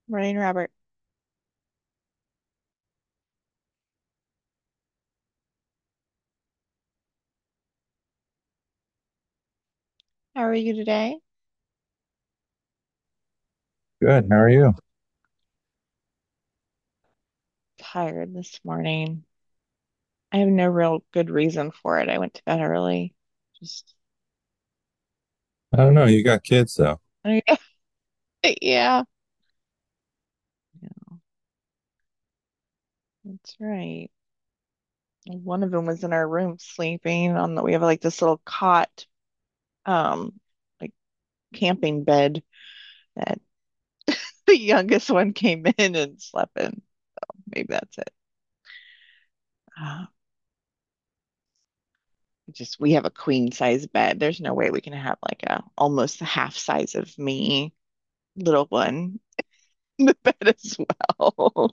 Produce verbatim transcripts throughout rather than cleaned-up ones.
Morning, Robert. How are you today? Good. How are you? Tired this morning. I have no real good reason for it. I went to bed early. Just, I don't know. You got kids though. yeah, that's right. One of them was in our room sleeping on the, we have like this little cot, um, like camping bed that the youngest one came in and slept in. Maybe that's it. Uh, just, we have a queen size bed. There's no way we can have like a almost the half size of me little one in the bed as well.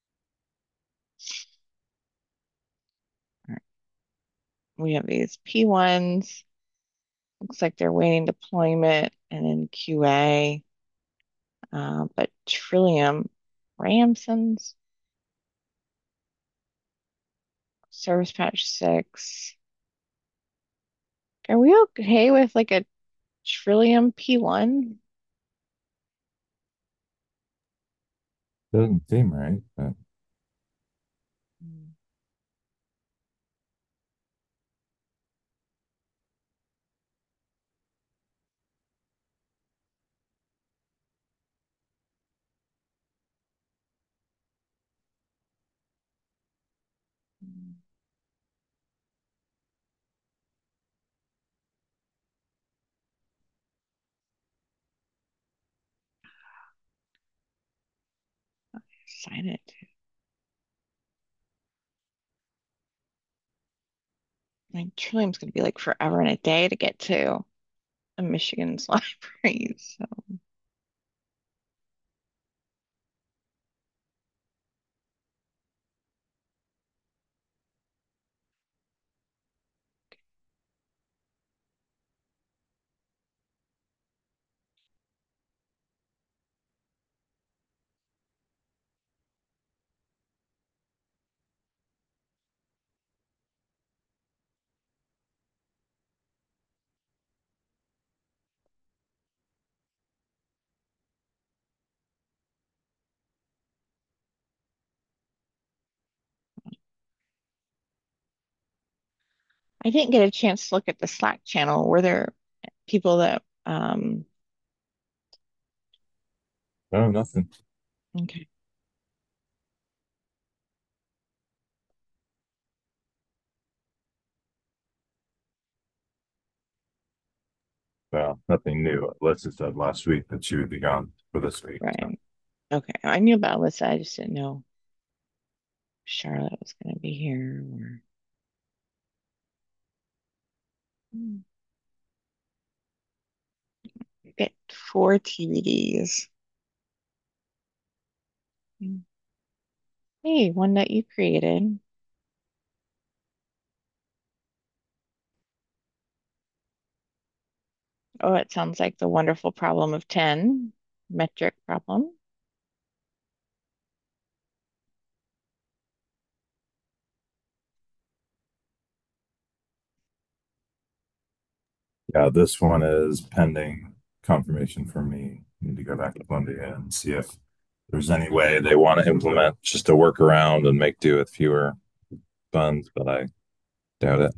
We have these P ones. Looks like they're waiting deployment and in Q A. Uh, but Trillium, Ramson's, Service Patch six. Are we okay with like a Trillium P one? Doesn't seem right, but Sign it. I mean, Trillium's going to be like forever and a day to get to a Michigan's library. So I didn't get a chance to look at the Slack channel. Were there people that, um, no, nothing. okay, Well, nothing new. Alyssa said last week that she would be gone for this week. So right. Okay. I knew about Alyssa. I just didn't know Charlotte was going to be here or. Hmm. Get four T V Ds. Hmm. Hey, one that you created. Oh, it sounds like the wonderful problem of ten, metric problem. yeah, this one is pending confirmation for me. Need to go back to Columbia and see if there's any way they want to implement just a workaround and make do with fewer funds, but I doubt it.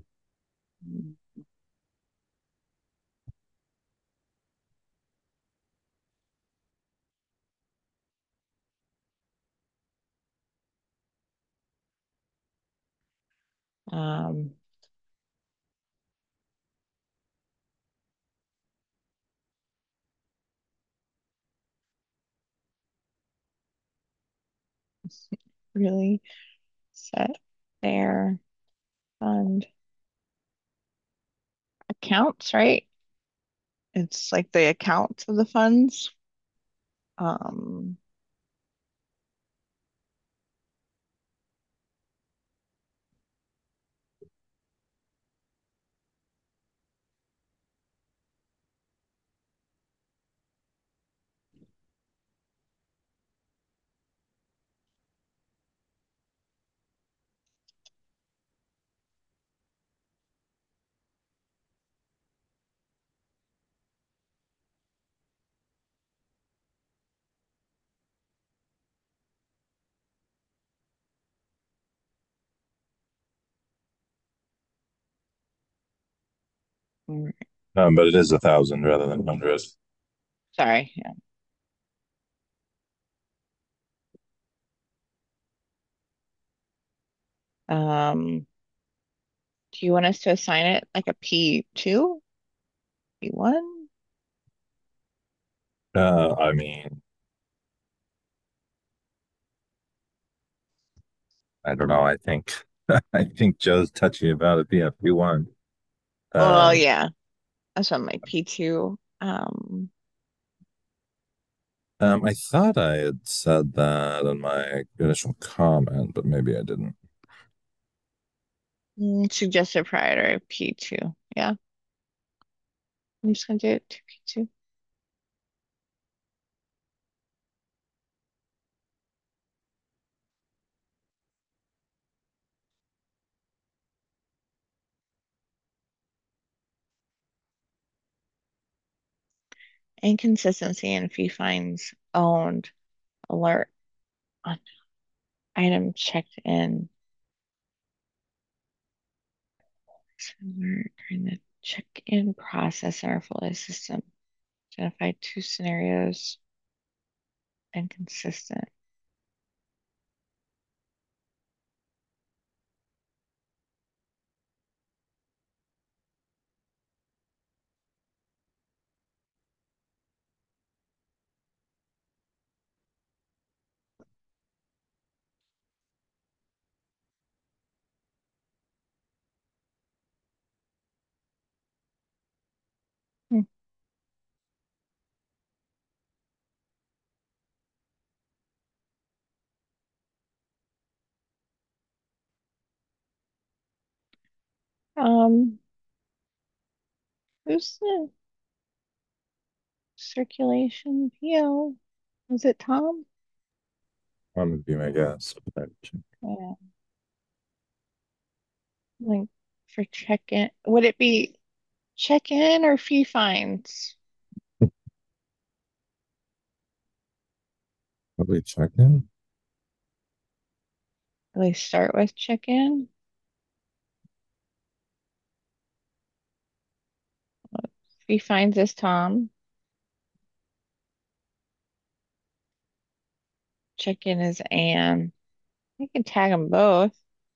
Um, really set their fund accounts, right? It's like the accounts of the funds. Um, Mm, Um, but it is a thousand rather than hundred. sorry. Yeah. Um, do you want us to assign it like a P two, P one? Uh, I mean, I don't know. I think I think Joe's touchy about it being a P one. Well, Um, yeah, that's on my P two. Um, um, I thought I had said that in my initial comment, but maybe I didn't. mm, suggested prior to P two. Yeah, I'm just gonna do it to P two. Inconsistency in fee fines owned alert on item checked in. Alert during the check-in process in our Folio system. Identified two scenarios inconsistent. Hmm. Um, who's the circulation P O? Was it Tom? That would be my guess. Yeah, like for check-in. Would it be check-in or fee fines? Probably check in. Do they start with check-in? Fee fines is Tom. Check-in is Anne. You can tag them both.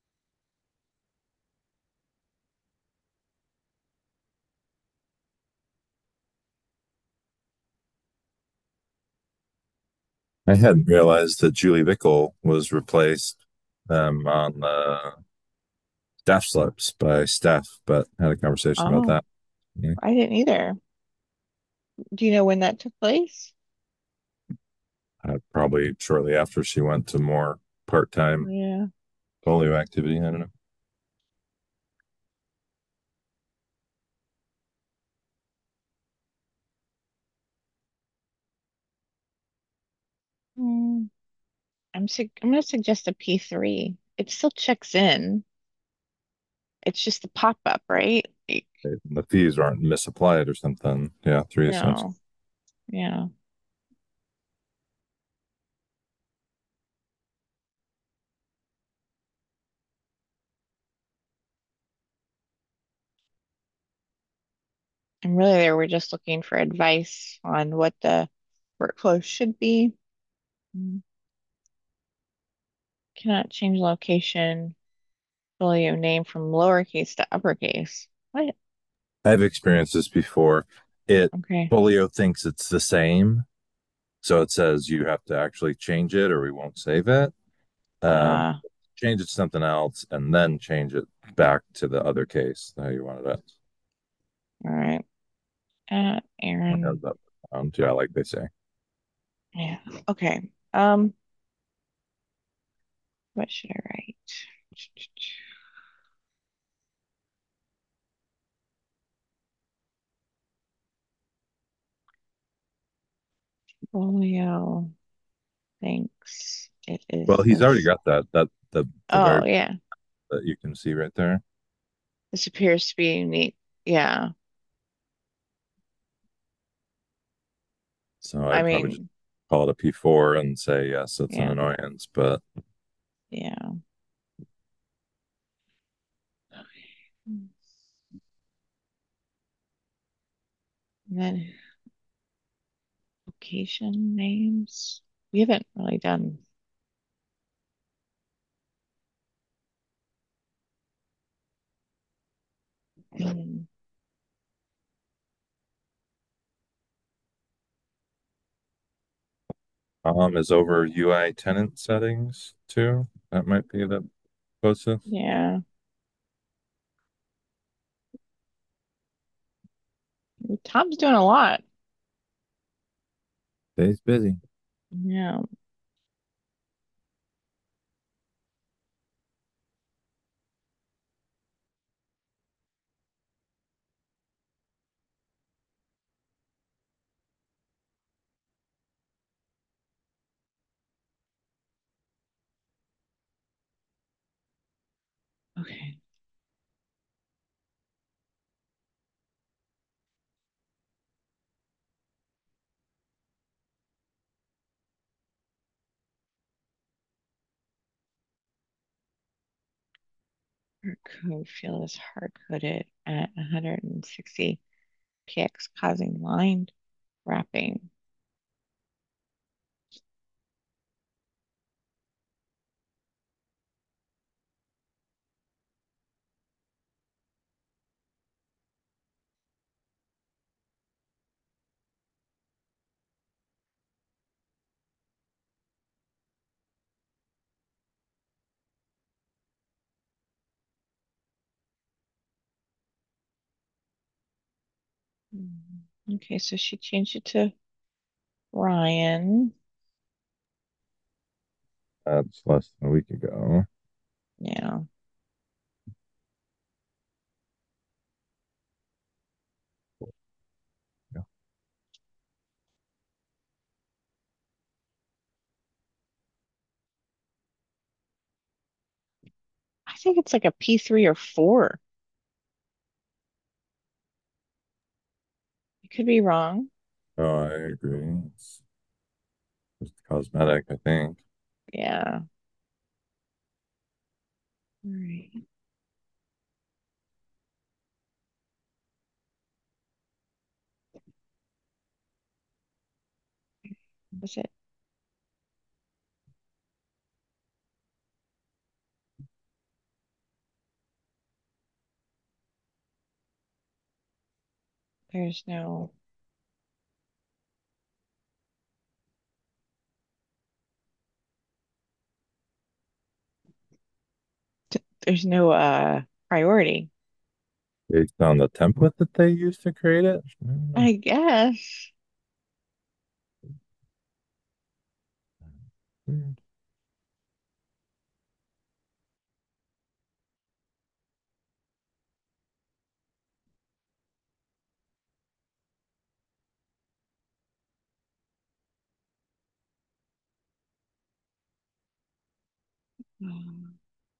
I hadn't realized that Julie Bickle was replaced um, on the staff slips by Steph, but had a conversation about Oh, that. Yeah. I didn't either. Do you know when that took place? Uh, probably shortly after she went to more part-time Yeah. polio activity. I don't know. Hmm. I'm su I'm gonna suggest a P three. It still checks in. It's just the pop-up, right? Like, The fees aren't misapplied or something. Yeah, three cents. no. Yeah. And really there we're just looking for advice on what the workflow should be. Mm. Cannot change location, folio name from lowercase to uppercase. What? I've experienced this before. It Okay. Polio thinks it's the same, so it says you have to actually change it or we won't save it. Um, Uh, Change it to something else and then change it back to the other case how you wanted it. all right. Uh, Like, how's Aaron. that sound? Yeah, like they say. Yeah. Okay. Um, what should I write? Folio thinks it Well, is he's already this. got that. That the the very Oh, yeah. that you can see right there. This appears to be unique. Yeah. So I I'd probably just mean, call it a P four and say yes, it's an yeah. annoyance, but Yeah. And then location names. We haven't really done. Hmm, Um, is over U I tenant settings too. That might be the closest. yeah, Tom's doing a lot. Stays busy. Yeah. Okay. Our code field is hard coded at one hundred sixty P X, causing line wrapping. Mhm. Okay, so she changed it to Ryan. That's less than a week ago. Yeah. Yeah. I think it's like a P three or four. I could be wrong. Oh, I agree. It's just cosmetic, I think. Yeah. All right. Was it? There's no, there's no uh priority. Based on the template that they used to create it. Mm, I guess. weird. Um,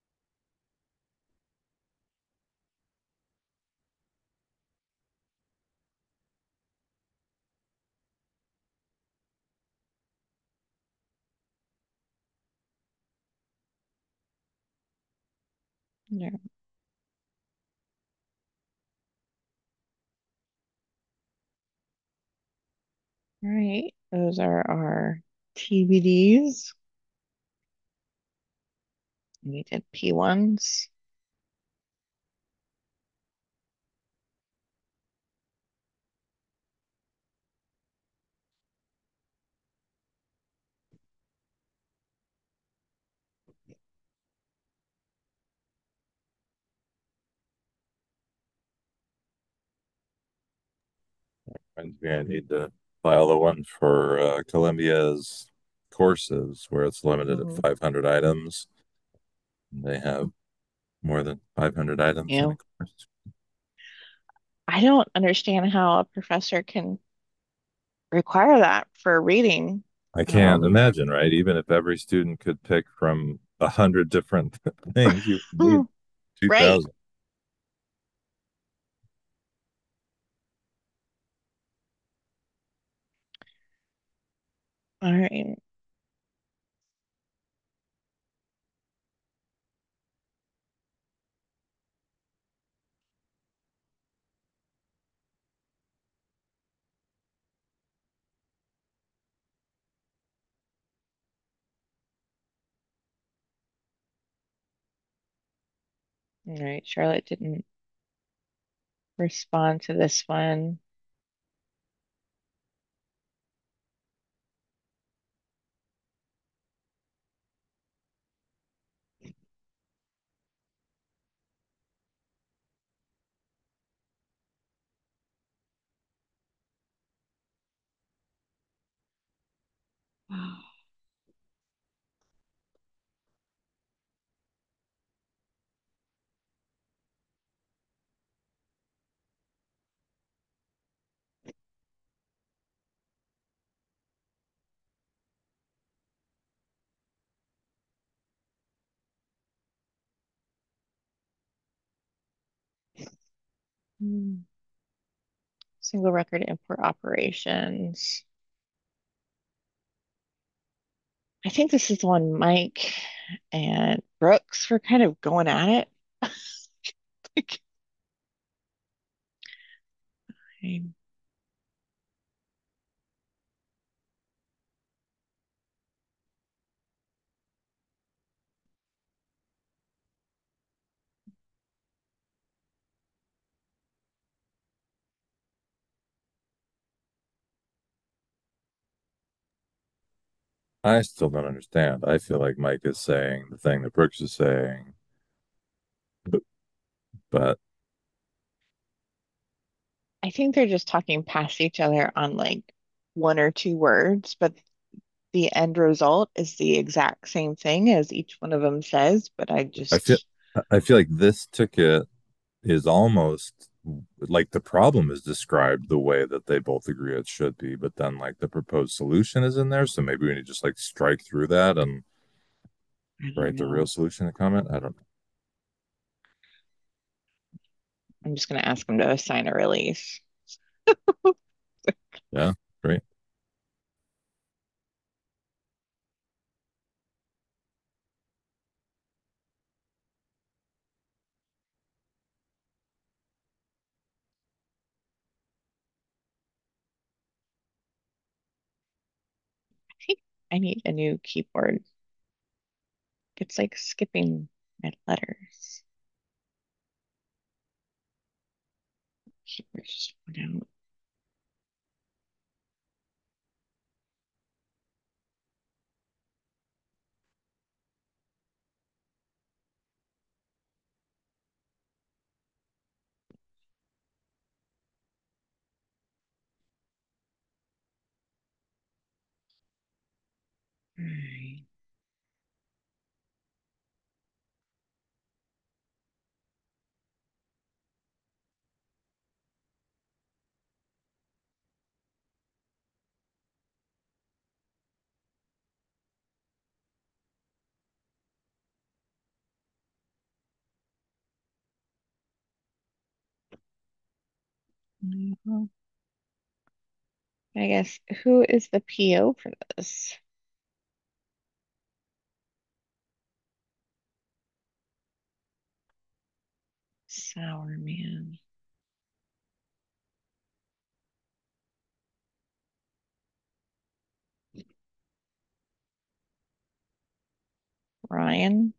no. All right. Those are our T B Ds. We did P ones. Reminds me, I need to file the one for uh, Columbia's courses where it's limited at Mhm. five hundred items. They have more than five hundred items in Yeah. a course. I don't understand how a professor can require that for reading. I can't Um, imagine, right? Even if every student could pick from a hundred different things, you need right. two thousand. All right. All right, Charlotte didn't respond to this one. Hmm. Single record import operations. I think this is the one Mike and Brooks were kind of going at it. Like, I I still don't understand. I feel like Mike is saying the thing that Brooks is saying, but, but I think they're just talking past each other on like one or two words, but the end result is the exact same thing as each one of them says. But I I feel just, I feel like this ticket is almost like the problem is described the way that they both agree it should be, but then like the proposed solution is in there. So maybe we need to just like strike through that and I don't write the real know. solution in the comment. I don't know. I'm just going to ask them to assign a release. Yeah, great. I think I need a new keyboard. It's like skipping my letters. Keyboard just went out. All right. Mhm. I guess who is the P O for this? Sour man. Ryan.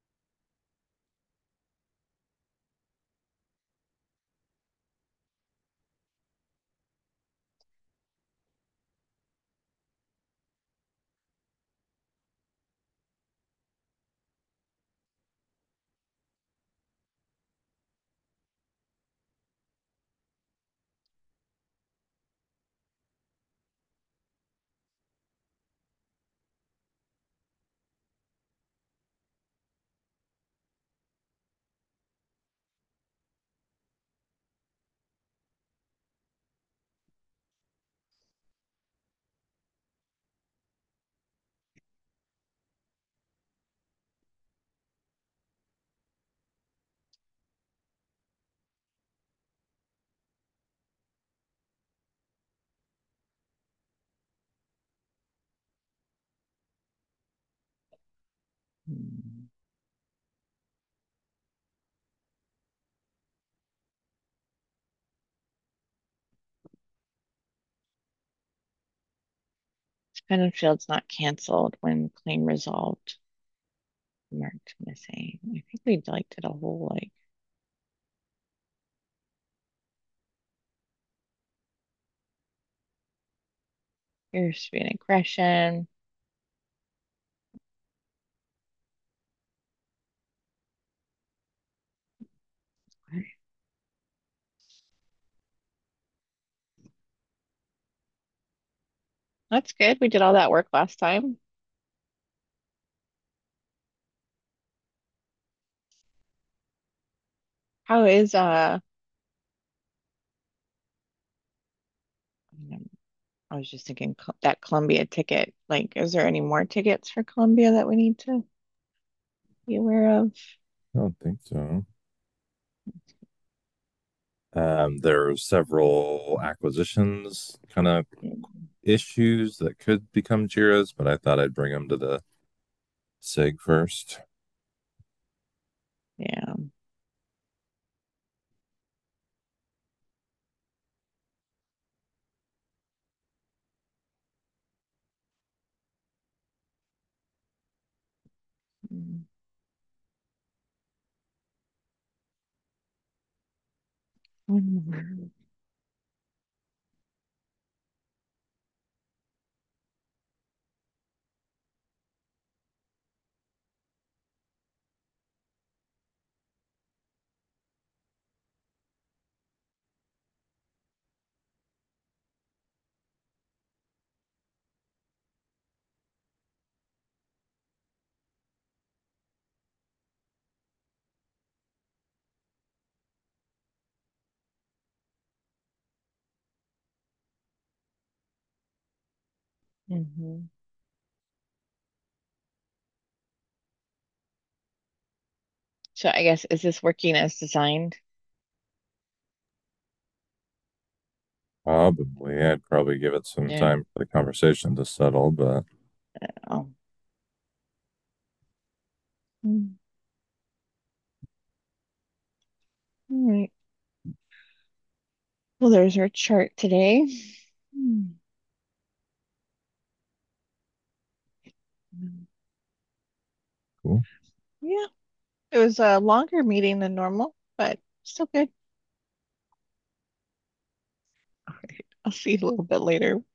Hmm. Field's not canceled when claim resolved. Marked missing. I think we like did a whole like Appears to be an aggression. That's good. We did all that work last time. How is uh I was just thinking Col- that Columbia ticket. Like, is there any more tickets for Columbia that we need to be aware of? I don't think so. Um, there are several acquisitions kind of Mm, issues that could become Jira's, but I thought I'd bring them to the SIG first. yeah. Mm. One more. Mhm. So I guess is this working as designed? Probably, I'd probably give it some Yeah. time for the conversation to settle, but Oh. Mm. All right. Well, there's our chart today. Mm. cool. Yeah, it was a longer meeting than normal, but still good. All right. I'll see you a little bit later.